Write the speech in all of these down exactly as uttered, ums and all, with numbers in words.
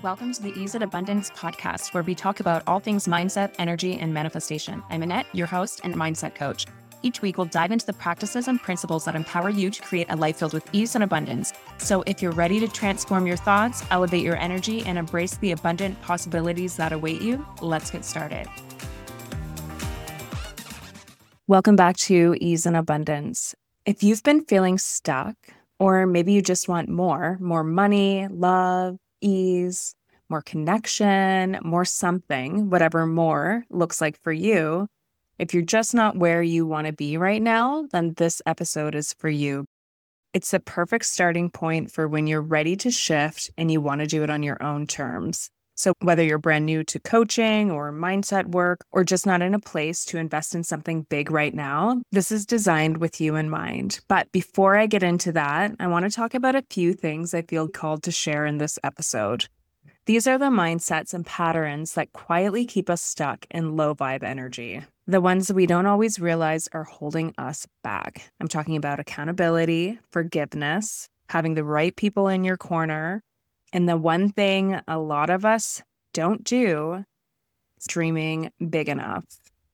Welcome to the Ease and Abundance podcast, where we talk about all things mindset, energy, and manifestation. I'm Annette, your host and mindset coach. Each week, we'll dive into the practices and principles that empower you to create a life filled with ease and abundance. So if you're ready to transform your thoughts, elevate your energy, and embrace the abundant possibilities that await you, let's get started. Welcome back to Ease and Abundance. If you've been feeling stuck, or maybe you just want more, more money, love, ease, more connection, more something, whatever more looks like for you, if you're just not where you want to be right now, then this episode is for you. It's the perfect starting point for when you're ready to shift and you want to do it on your own terms. So whether you're brand new to coaching or mindset work, or just not in a place to invest in something big right now, this is designed with you in mind. But before I get into that, I want to talk about a few things I feel called to share in this episode. These are the mindsets and patterns that quietly keep us stuck in low vibe energy. The ones that we don't always realize are holding us back. I'm talking about accountability, forgiveness, having the right people in your corner, and the one thing a lot of us don't do is dreaming big enough.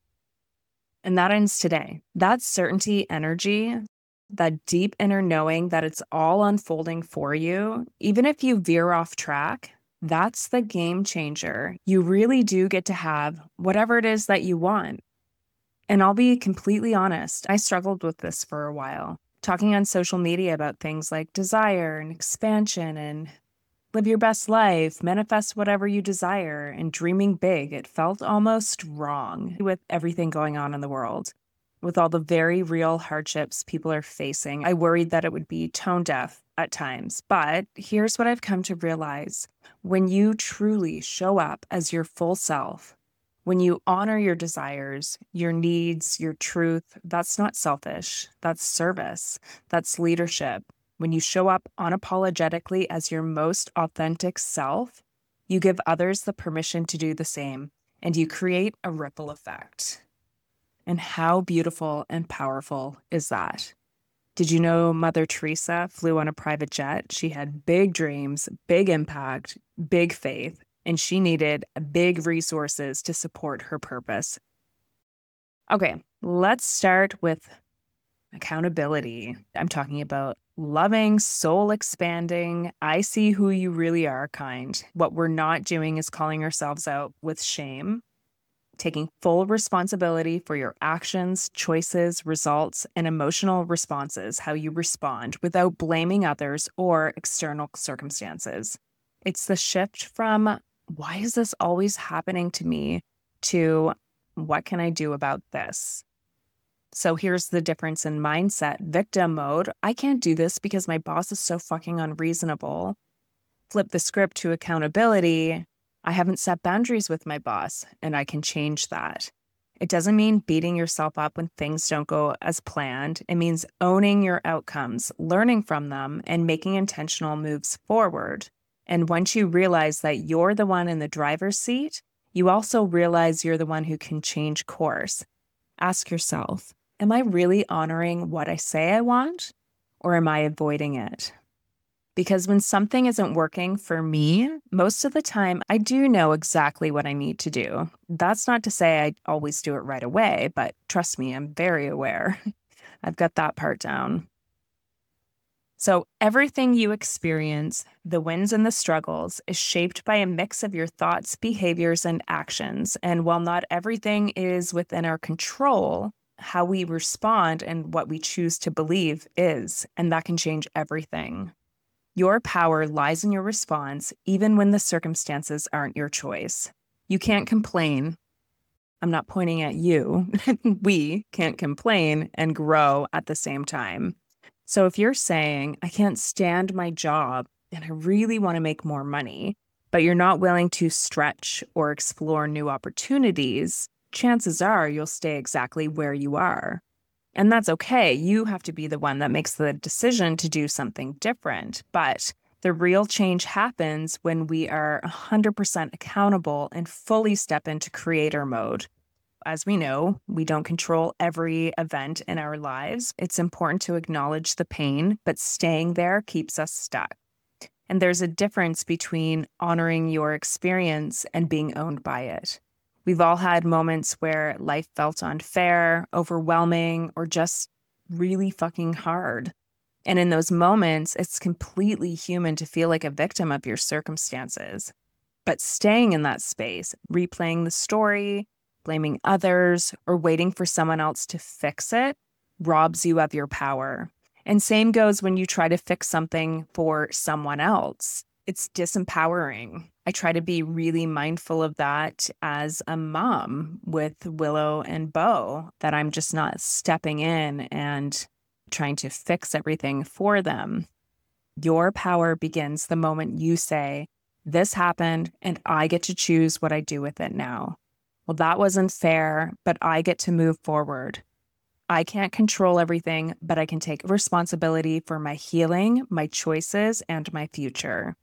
And that ends today. That certainty energy, that deep inner knowing that it's all unfolding for you, even if you veer off track, that's the game changer. You really do get to have whatever it is that you want. And I'll be completely honest, I struggled with this for a while, talking on social media about things like desire and expansion and live your best life, manifest whatever you desire, and dreaming big. It felt almost wrong with everything going on in the world. With all the very real hardships people are facing, I worried that it would be tone deaf at times. But here's what I've come to realize. When you truly show up as your full self, when you honor your desires, your needs, your truth, that's not selfish. That's service. That's leadership. When you show up unapologetically as your most authentic self, you give others the permission to do the same, and you create a ripple effect. And how beautiful and powerful is that? Did you know Mother Teresa flew on a private jet? She had big dreams, big impact, big faith, and she needed big resources to support her purpose. Okay, let's start with accountability. I'm talking about loving, soul expanding, I see who you really are kind. What we're not doing is calling ourselves out with shame, taking full responsibility for your actions, choices, results, and emotional responses, how you respond without blaming others or external circumstances. It's the shift from, why is this always happening to me, to what can I do about this? So here's the difference in mindset. Victim mode, I can't do this because my boss is so fucking unreasonable. Flip the script to accountability. I haven't set boundaries with my boss, and I can change that. It doesn't mean beating yourself up when things don't go as planned. It means owning your outcomes, learning from them, and making intentional moves forward. And once you realize that you're the one in the driver's seat, you also realize you're the one who can change course. Ask yourself, am I really honoring what I say I want, or am I avoiding it? Because when something isn't working for me, most of the time, I do know exactly what I need to do. That's not to say I always do it right away, but trust me, I'm very aware. I've got that part down. So everything you experience, the wins and the struggles, is shaped by a mix of your thoughts, behaviors, and actions. And while not everything is within our control, how we respond and what we choose to believe is, and that can change everything. Your power lies in your response, even when the circumstances aren't your choice. You can't complain. I'm not pointing at you. We can't complain and grow at the same time. So if you're saying, I can't stand my job and I really want to make more money, but you're not willing to stretch or explore new opportunities, chances are you'll stay exactly where you are. And that's okay. You have to be the one that makes the decision to do something different. But the real change happens when we are one hundred percent accountable and fully step into creator mode. As we know, we don't control every event in our lives. It's important to acknowledge the pain, but staying there keeps us stuck. And there's a difference between honoring your experience and being owned by it. We've all had moments where life felt unfair, overwhelming, or just really fucking hard. And in those moments, it's completely human to feel like a victim of your circumstances. But staying in that space, replaying the story, blaming others, or waiting for someone else to fix it robs you of your power. And same goes when you try to fix something for someone else. It's disempowering. I try to be really mindful of that as a mom with Willow and Bo, that I'm just not stepping in and trying to fix everything for them. Your power begins the moment you say, this happened and I get to choose what I do with it now. Well, that wasn't fair, but I get to move forward. I can't control everything, but I can take responsibility for my healing, my choices, and my future.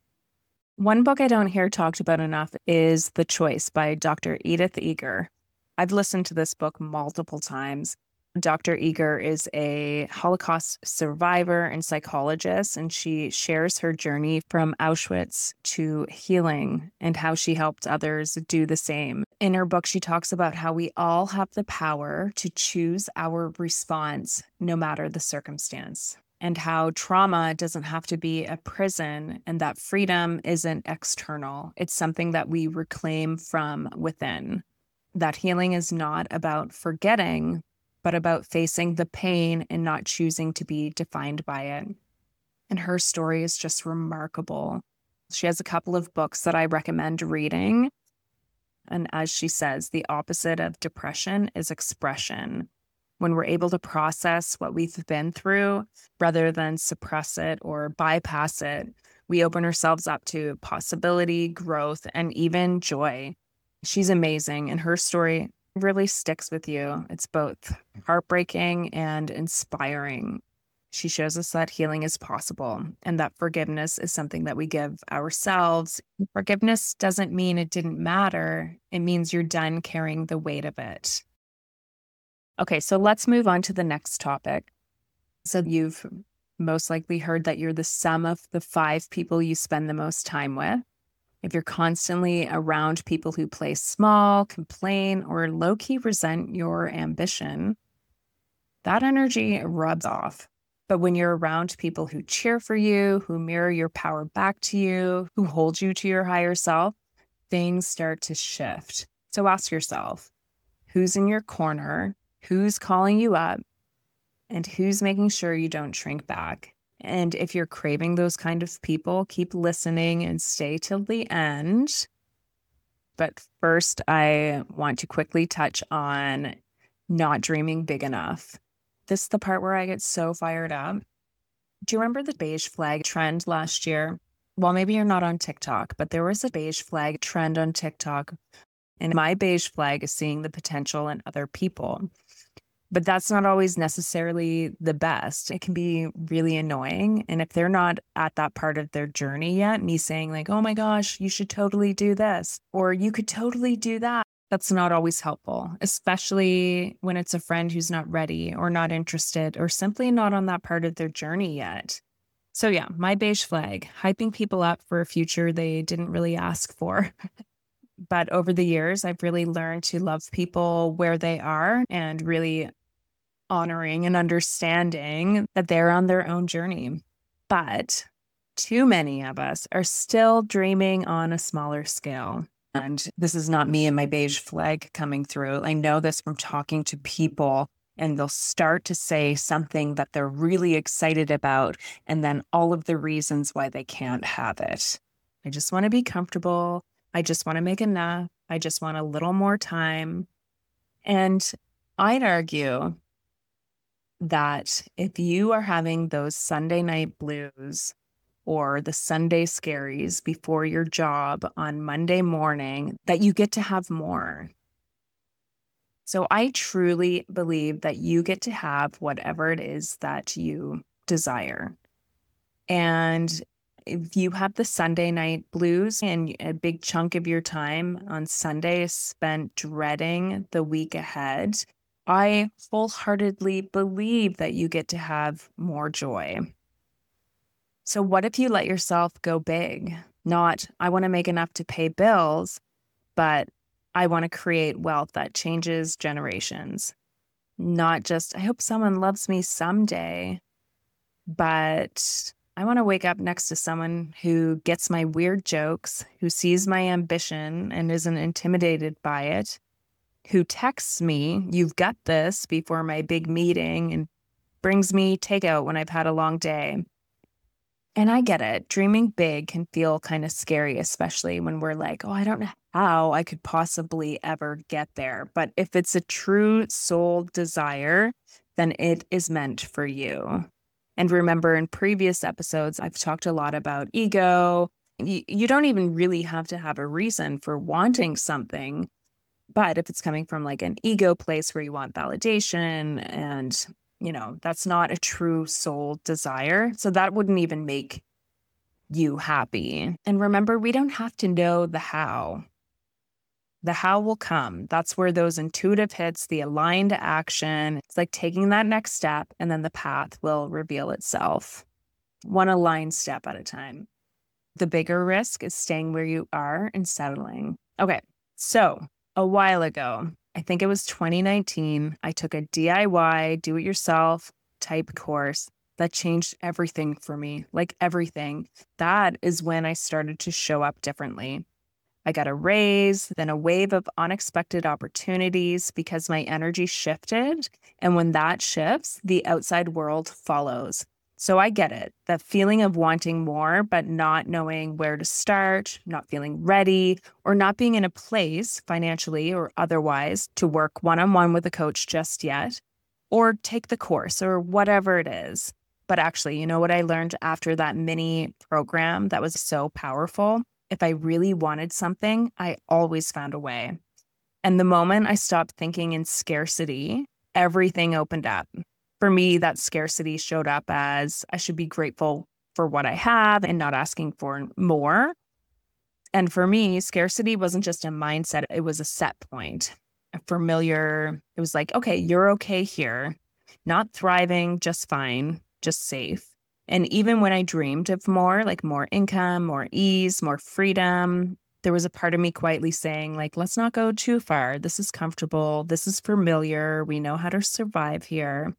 One book I don't hear talked about enough is The Choice by Doctor Edith Eger. I've listened to this book multiple times. Doctor Eger is a Holocaust survivor and psychologist, and she shares her journey from Auschwitz to healing and how she helped others do the same. In her book, she talks about how we all have the power to choose our response no matter the circumstance, and how trauma doesn't have to be a prison and that freedom isn't external. It's something that we reclaim from within. That healing is not about forgetting, but about facing the pain and not choosing to be defined by it. And her story is just remarkable. She has a couple of books that I recommend reading. And as she says, the opposite of depression is expression. When we're able to process what we've been through, rather than suppress it or bypass it, we open ourselves up to possibility, growth, and even joy. She's amazing, and her story really sticks with you. It's both heartbreaking and inspiring. She shows us that healing is possible and that forgiveness is something that we give ourselves. Forgiveness doesn't mean it didn't matter. It means you're done carrying the weight of it. Okay, so let's move on to the next topic. So you've most likely heard that you're the sum of the five people you spend the most time with. If you're constantly around people who play small, complain, or low-key resent your ambition, that energy rubs off. But when you're around people who cheer for you, who mirror your power back to you, who hold you to your higher self, things start to shift. So ask yourself, who's in your corner? Who's calling you up? And who's making sure you don't shrink back? And if you're craving those kind of people, keep listening and stay till the end. But first, I want to quickly touch on not dreaming big enough. This is the part where I get so fired up. Do you remember the beige flag trend last year? Well, maybe you're not on TikTok, but there was a beige flag trend on TikTok. And my beige flag is seeing the potential in other people. But that's not always necessarily the best. It can be really annoying. And if they're not at that part of their journey yet, me saying like, oh my gosh, you should totally do this, or you could totally do that, that's not always helpful, especially when it's a friend who's not ready or not interested or simply not on that part of their journey yet. So yeah, my beige flag, hyping people up for a future they didn't really ask for. But over the years, I've really learned to love people where they are and really honoring and understanding that they're on their own journey. But too many of us are still dreaming on a smaller scale. And this is not me and my beige flag coming through. I know this from talking to people, and they'll start to say something that they're really excited about, and then all of the reasons why they can't have it. I just want to be comfortable. I just want to make enough. I just want a little more time. And I'd argue that if you are having those Sunday night blues or the Sunday scaries before your job on Monday morning, that you get to have more. So I truly believe that you get to have whatever it is that you desire. And if you have the Sunday night blues and a big chunk of your time on Sunday is spent dreading the week ahead, I wholeheartedly believe that you get to have more joy. So what if you let yourself go big? Not, I want to make enough to pay bills, but I want to create wealth that changes generations. Not just, I hope someone loves me someday, but I want to wake up next to someone who gets my weird jokes, who sees my ambition and isn't intimidated by it, who texts me, "You've got this," before my big meeting and brings me takeout when I've had a long day. And I get it. Dreaming big can feel kind of scary, especially when we're like, oh, I don't know how I could possibly ever get there. But if it's a true soul desire, then it is meant for you. And remember, in previous episodes, I've talked a lot about ego. You, you don't even really have to have a reason for wanting something. But if it's coming from like an ego place where you want validation and, you know, that's not a true soul desire. So that wouldn't even make you happy. And remember, we don't have to know the how. The how will come. That's where those intuitive hits, the aligned action, it's like taking that next step and then the path will reveal itself. One aligned step at a time. The bigger risk is staying where you are and settling. Okay, so a while ago, I think it was twenty nineteen, I took a D I Y, do-it-yourself type course that changed everything for me, like everything. That is when I started to show up differently. I got a raise, then a wave of unexpected opportunities because my energy shifted. And when that shifts, the outside world follows. So I get it, that feeling of wanting more, but not knowing where to start, not feeling ready, or not being in a place financially or otherwise to work one-on-one with a coach just yet, or take the course or whatever it is. But actually, you know what I learned after that mini program that was so powerful? If I really wanted something, I always found a way. And the moment I stopped thinking in scarcity, everything opened up. For me, that scarcity showed up as I should be grateful for what I have and not asking for more. And for me, scarcity wasn't just a mindset, it was a set point, a familiar, it was like, okay, you're okay here, not thriving, just fine, just safe. And even when I dreamed of more, like more income, more ease, more freedom, there was a part of me quietly saying, like, let's not go too far. This is comfortable. This is familiar. We know how to survive here.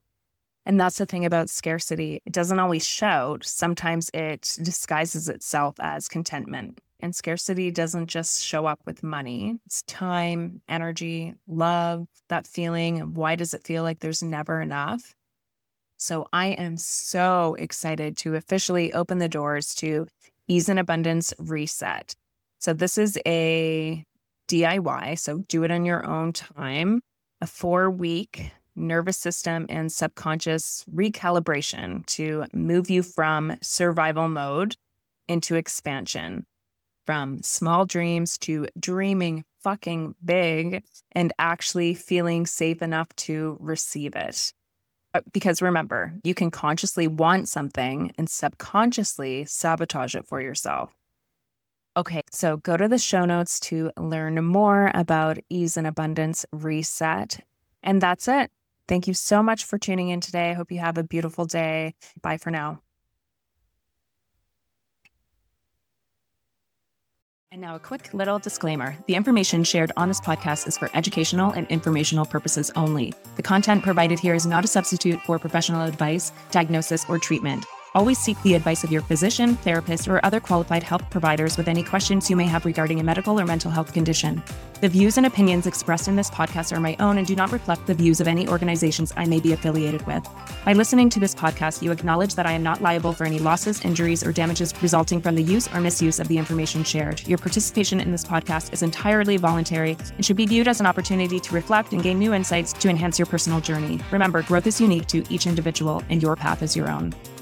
And that's the thing about scarcity. It doesn't always shout. Sometimes it disguises itself as contentment. And scarcity doesn't just show up with money. It's time, energy, love, that feeling of why does it feel like there's never enough? So I am so excited to officially open the doors to Ease in Abundance Reset. So this is a D I Y, so do it on your own time, a four-week nervous system and subconscious recalibration to move you from survival mode into expansion, from small dreams to dreaming fucking big and actually feeling safe enough to receive it. Because remember, you can consciously want something and subconsciously sabotage it for yourself. Okay, so go to the show notes to learn more about Ease in Abundance Reset. And that's it. Thank you so much for tuning in today. I hope you have a beautiful day. Bye for now. And now a quick little disclaimer. The information shared on this podcast is for educational and informational purposes only. The content provided here is not a substitute for professional advice, diagnosis, or treatment. Always seek the advice of your physician, therapist, or other qualified health providers with any questions you may have regarding a medical or mental health condition. The views and opinions expressed in this podcast are my own and do not reflect the views of any organizations I may be affiliated with. By listening to this podcast, you acknowledge that I am not liable for any losses, injuries, or damages resulting from the use or misuse of the information shared. Your participation in this podcast is entirely voluntary and should be viewed as an opportunity to reflect and gain new insights to enhance your personal journey. Remember, growth is unique to each individual and your path is your own.